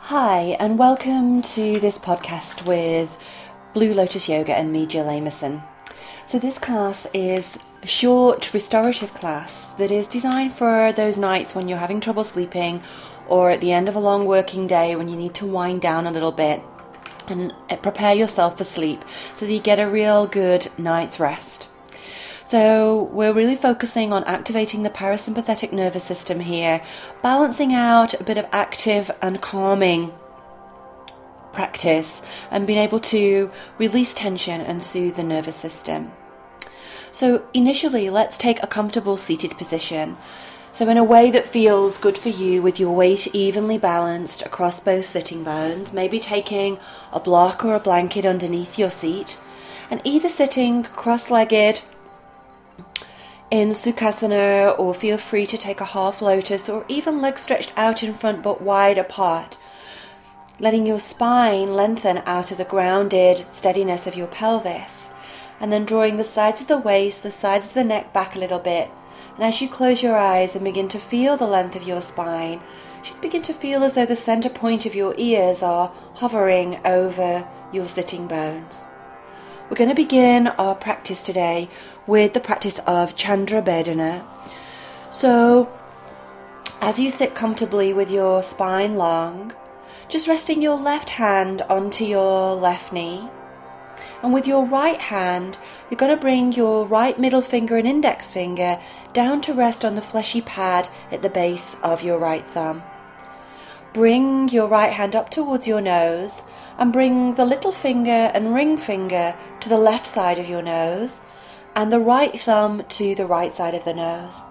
Hi, and welcome to this podcast with Blue Lotus Yoga and me, Jill Amerson. So this class is a short restorative class that is designed for those nights when you're having trouble sleeping or at the end of a long working day when you need to wind down a little bit and prepare yourself for sleep so that you get a real good night's rest. So we're really focusing on activating the parasympathetic nervous system here, balancing out a bit of active and calming practice and being able to release tension and soothe the nervous system. So initially, let's take a comfortable seated position. So in a way that feels good for you, with your weight evenly balanced across both sitting bones, maybe taking a block or a blanket underneath your seat, and either sitting cross-legged in Sukhasana, or feel free to take a half lotus or even legs stretched out in front but wide apart, letting your spine lengthen out of the grounded steadiness of your pelvis, and then drawing the sides of the waist, the sides of the neck back a little bit. And as you close your eyes and begin to feel the length of your spine, you should begin to feel as though the center point of your ears are hovering over your sitting bones. We're going to begin our practice today with the practice of Chandra Bedana. So, as you sit comfortably with your spine long, just resting your left hand onto your left knee. And with your right hand, you're going to bring your right middle finger and index finger down to rest on the fleshy pad at the base of your right thumb. Bring your right hand up towards your nose and bring the little finger and ring finger to the left side of your nose and the right thumb to the right side of the nose.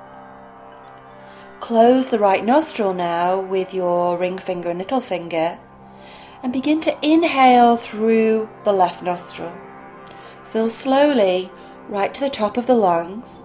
Close the right nostril now with your ring finger and little finger and begin to inhale through the left nostril. Fill slowly right to the top of the lungs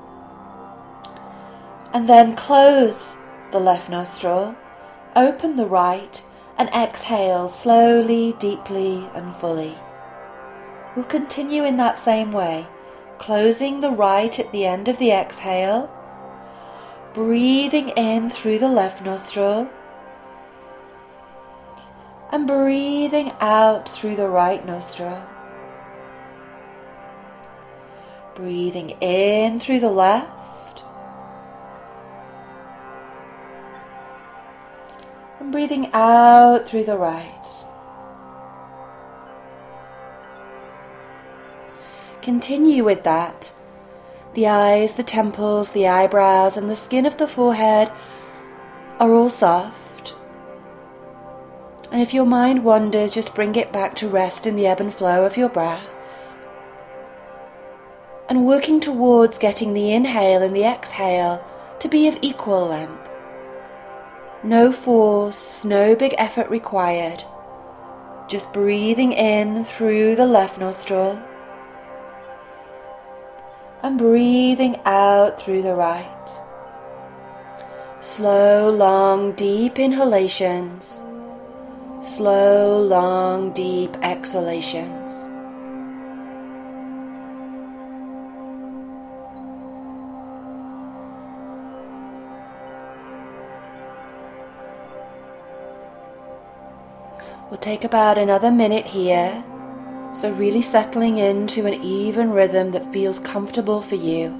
and then close the left nostril, open the right and exhale slowly, deeply and fully. We'll continue in that same way, closing the right at the end of the exhale, breathing in through the left nostril and breathing out through the right nostril. Breathing in through the left and breathing out through the right. Continue with that. The eyes, the temples, the eyebrows and the skin of the forehead are all soft. And if your mind wanders, just bring it back to rest in the ebb and flow of your breath. And working towards getting the inhale and the exhale to be of equal length. No force, no big effort required. Just breathing in through the left nostril and breathing out through the right. Slow, long, deep inhalations. Slow, long, deep exhalations. We'll take about another minute here, so really settling into an even rhythm that feels comfortable for you.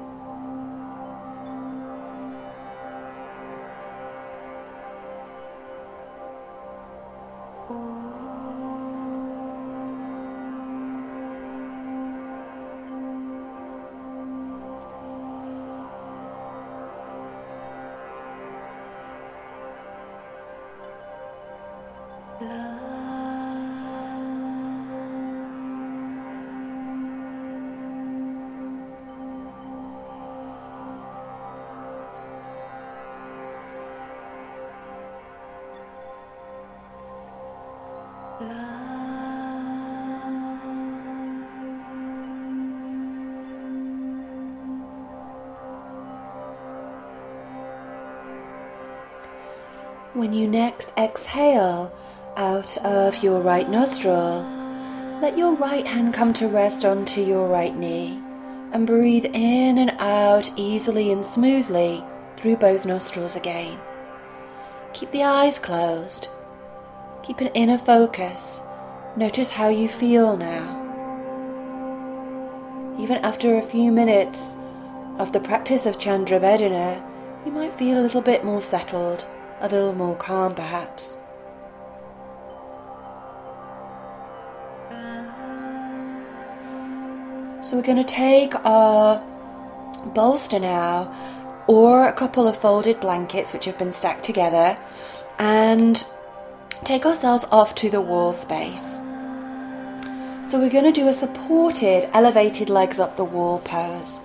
When you next exhale out of your right nostril, let your right hand come to rest onto your right knee and breathe in and out easily and smoothly through both nostrils again. Keep the eyes closed Keep an inner focus. Notice how you feel now. Even after a few minutes of the practice of Chandra Vedana, you might feel a little bit more settled, a little more calm perhaps. So we're going to take our bolster now, or a couple of folded blankets which have been stacked together, and take ourselves off to the wall space. So we're going to do a supported, elevated legs up the wall pose.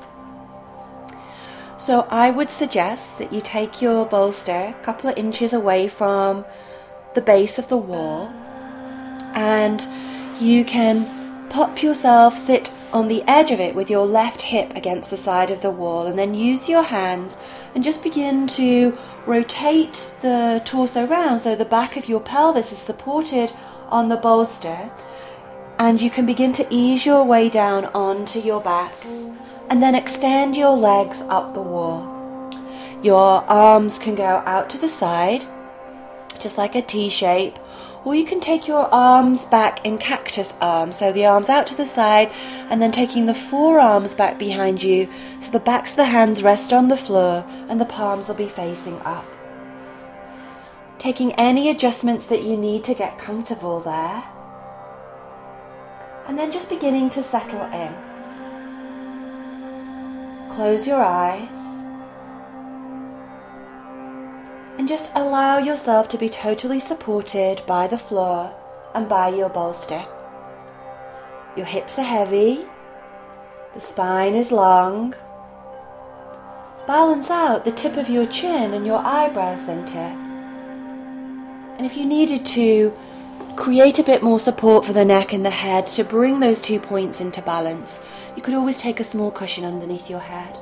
So I would suggest that you take your bolster a couple of inches away from the base of the wall, and you can pop yourself, sit on the edge of it with your left hip against the side of the wall, and then use your hands and just begin to rotate the torso round so the back of your pelvis is supported on the bolster, and you can begin to ease your way down onto your back and then extend your legs up the wall. Your arms can go out to the side just like a T shape, or you can take your arms back in cactus arms, so the arms out to the side and then taking the forearms back behind you so the backs of the hands rest on the floor and the palms will be facing up. Taking any adjustments that you need to get comfortable there, and then just beginning to settle in. Close your eyes and just allow yourself to be totally supported by the floor and by your bolster. Your hips are heavy, the spine is long. Balance out the tip of your chin and your eyebrow center. And if you needed to, create a bit more support for the neck and the head to bring those 2 points into balance. You could always take a small cushion underneath your head.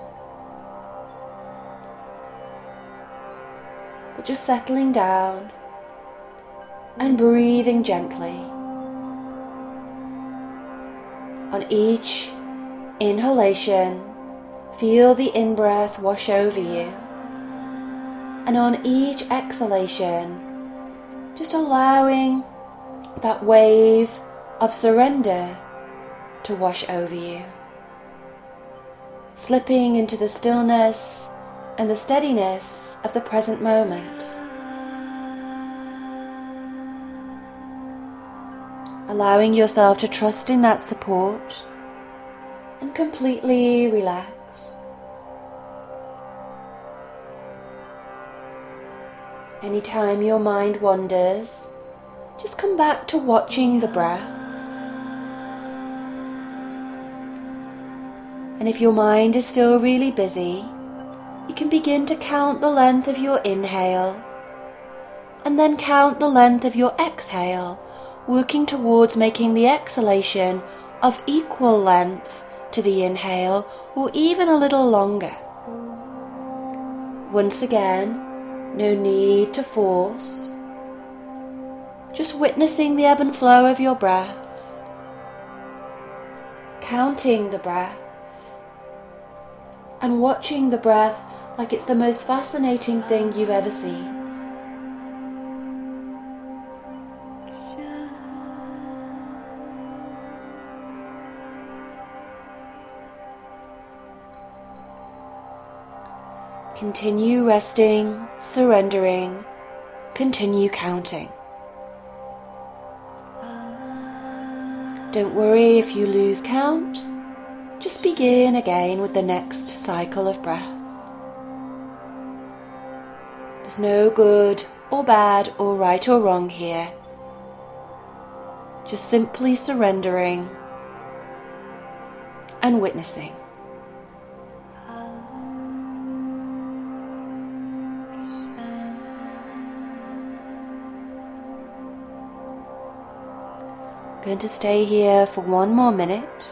But just settling down and breathing gently. On each inhalation, feel the in-breath wash over you. And on each exhalation, just allowing that wave of surrender to wash over you. Slipping into the stillness and the steadiness of the present moment. Allowing yourself to trust in that support and completely relax. Anytime your mind wanders, just come back to watching the breath. And if your mind is still really busy, you can begin to count the length of your inhale and then count the length of your exhale, working towards making the exhalation of equal length to the inhale or even a little longer. Once again, no need to force. Just witnessing the ebb and flow of your breath, counting the breath, and watching the breath like it's the most fascinating thing you've ever seen. Continue resting, surrendering, continue counting. Don't worry if you lose count. Just begin again with the next cycle of breath. There's no good or bad or right or wrong here. Just simply surrendering and witnessing. I'm going to stay here for 1 more minute.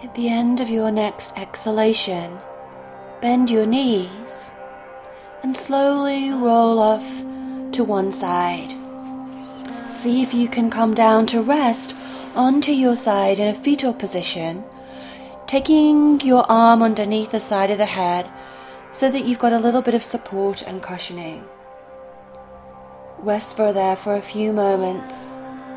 At the end of your next exhalation, bend your knees and slowly roll off to one side. See if you can come down to rest onto your side in a fetal position, taking your arm underneath the side of the head so that you've got a little bit of support and cushioning. Rest there for a few moments.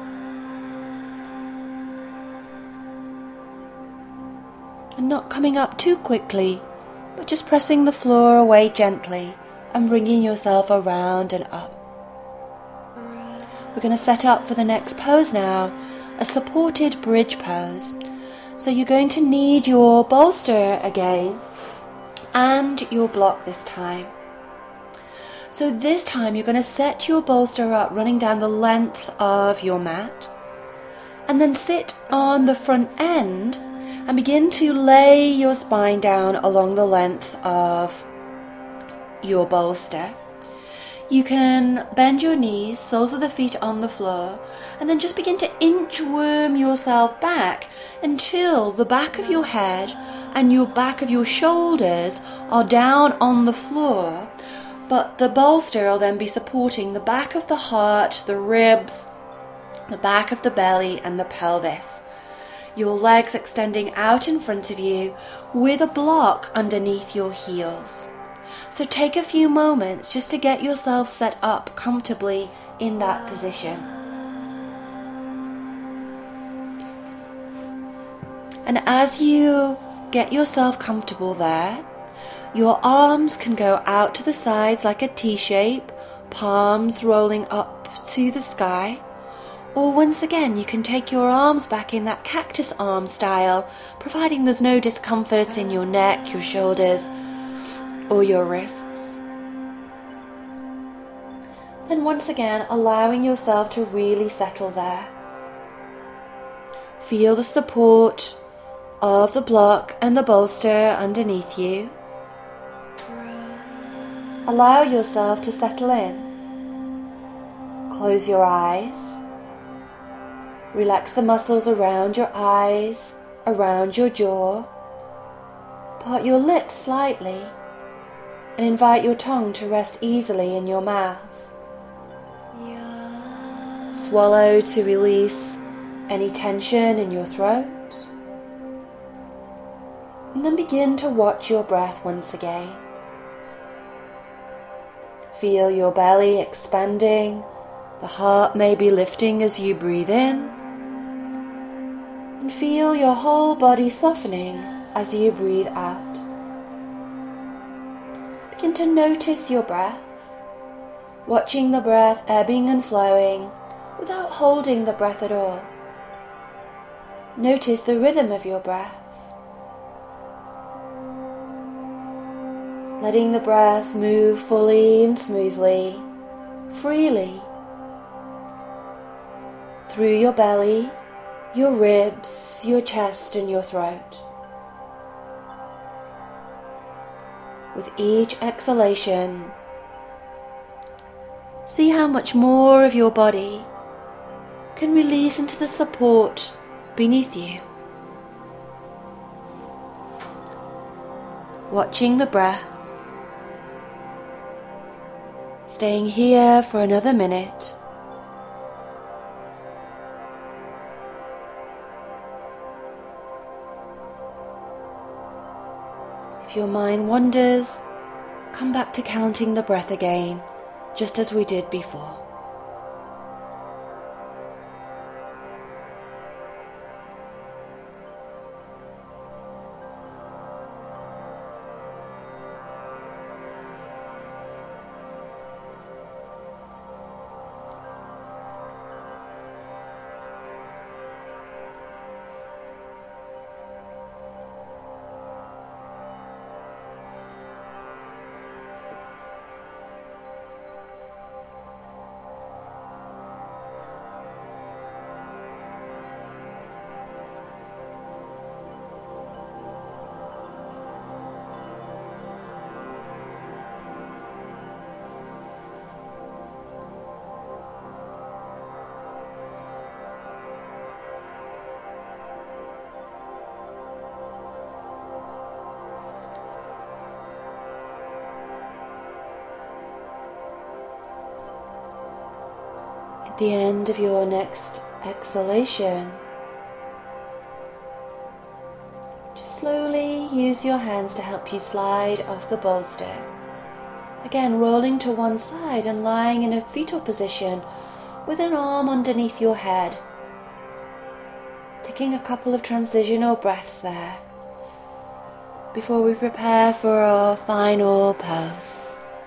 And not coming up too quickly, but just pressing the floor away gently and bringing yourself around and up. We're going to set up for the next pose now, a supported bridge pose. So you're going to need your bolster again and your block this time. So this time you're going to set your bolster up running down the length of your mat, and then sit on the front end and begin to lay your spine down along the length of your bolster. You can bend your knees, soles of the feet on the floor, and then just begin to inchworm yourself back until the back of your head and your back of your shoulders are down on the floor, but the bolster will then be supporting the back of the heart, the ribs, the back of the belly and the pelvis. Your legs extending out in front of you with a block underneath your heels. So take a few moments just to get yourself set up comfortably in that position. And as you get yourself comfortable there, your arms can go out to the sides like a T shape, palms rolling up to the sky. Or once again, you can take your arms back in that cactus arm style, providing there's no discomfort in your neck, your shoulders, or your wrists. And once again, allowing yourself to really settle there. Feel the support of the block and the bolster underneath you. Allow yourself to settle in. Close your eyes. Relax the muscles around your eyes, around your jaw. Part your lips slightly and invite your tongue to rest easily in your mouth. Swallow to release any tension in your throat. And then begin to watch your breath once again. Feel your belly expanding, the heart may be lifting as you breathe in, and feel your whole body softening as you breathe out. Begin to notice your breath, watching the breath ebbing and flowing without holding the breath at all. Notice the rhythm of your breath. Letting the breath move fully and smoothly, freely, through your belly, your ribs, your chest and your throat. With each exhalation, see how much more of your body can release into the support beneath you. Watching the breath, staying here for another minute. If your mind wanders, come back to counting the breath again, just as we did before. At the end of your next exhalation, just slowly use your hands to help you slide off the bolster. Again, rolling to one side and lying in a fetal position with an arm underneath your head. Taking a couple of transitional breaths there before we prepare for our final pose.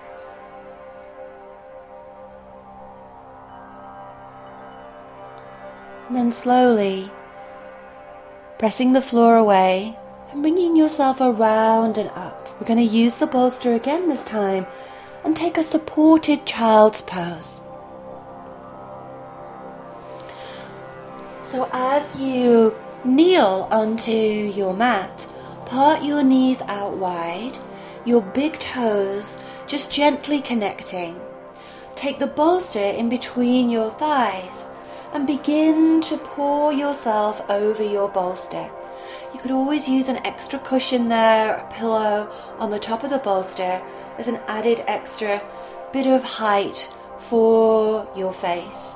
And then slowly pressing the floor away and bringing yourself around and up. We're going to use the bolster again this time and take a supported child's pose. So as you kneel onto your mat, part your knees out wide, your big toes just gently connecting. Take the bolster in between your thighs and begin to pour yourself over your bolster. You could always use an extra cushion there, a pillow on the top of the bolster as an added extra bit of height for your face.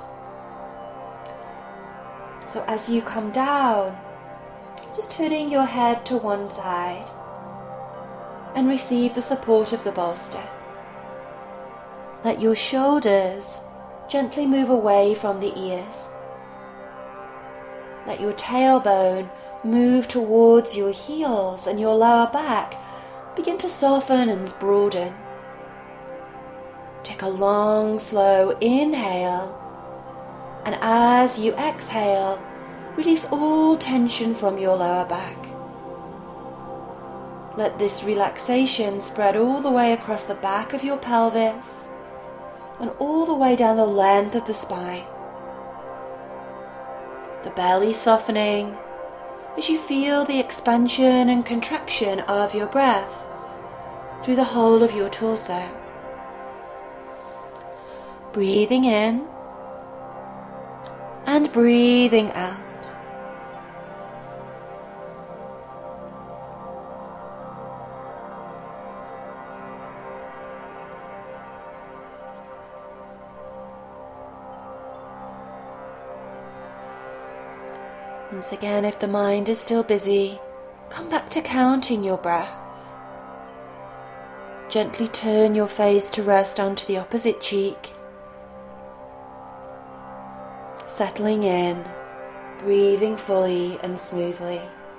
So as you come down, just turning your head to one side and receive the support of the bolster. Let your shoulders gently move away from the ears. Let your tailbone move towards your heels and your lower back begin to soften and broaden. Take a long, slow inhale, and as you exhale, release all tension from your lower back. Let this relaxation spread all the way across the back of your pelvis and all the way down the length of the spine. The belly softening as you feel the expansion and contraction of your breath through the whole of your torso. Breathing in and breathing out. Once again, if the mind is still busy, come back to counting your breath. Gently turn your face to rest onto the opposite cheek. Settling in, breathing fully and smoothly.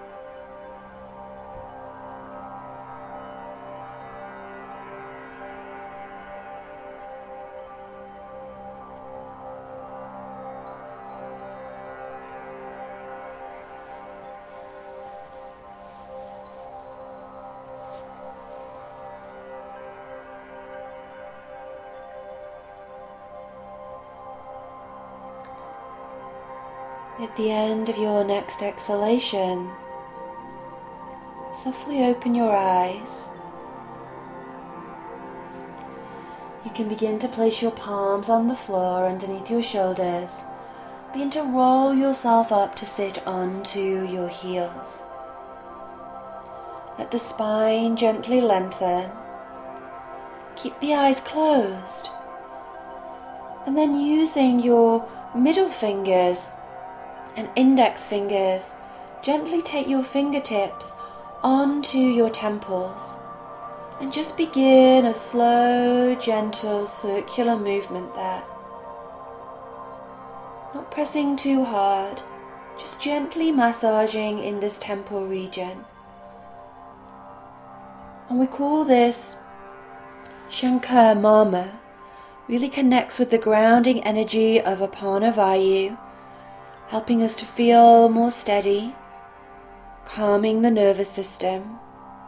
At the end of your next exhalation, softly open your eyes. You can begin to place your palms on the floor underneath your shoulders. Begin to roll yourself up to sit onto your heels. Let the spine gently lengthen. Keep the eyes closed. And then using your middle fingers and index fingers, gently take your fingertips onto your temples and just begin a slow, gentle, circular movement there. Not pressing too hard, just gently massaging in this temple region. And we call this Shankar Mama. Really connects with the grounding energy of Apana Vayu, helping us to feel more steady, calming the nervous system,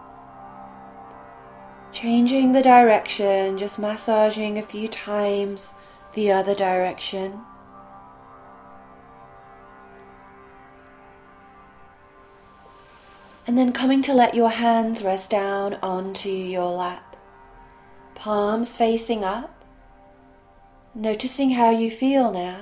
changing the direction, just massaging a few times the other direction. And then coming to let your hands rest down onto your lap, palms facing up, noticing how you feel now.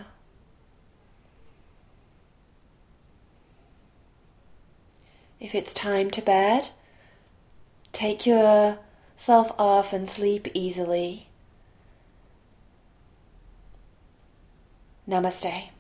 If it's time to bed, take yourself off and sleep easily. Namaste.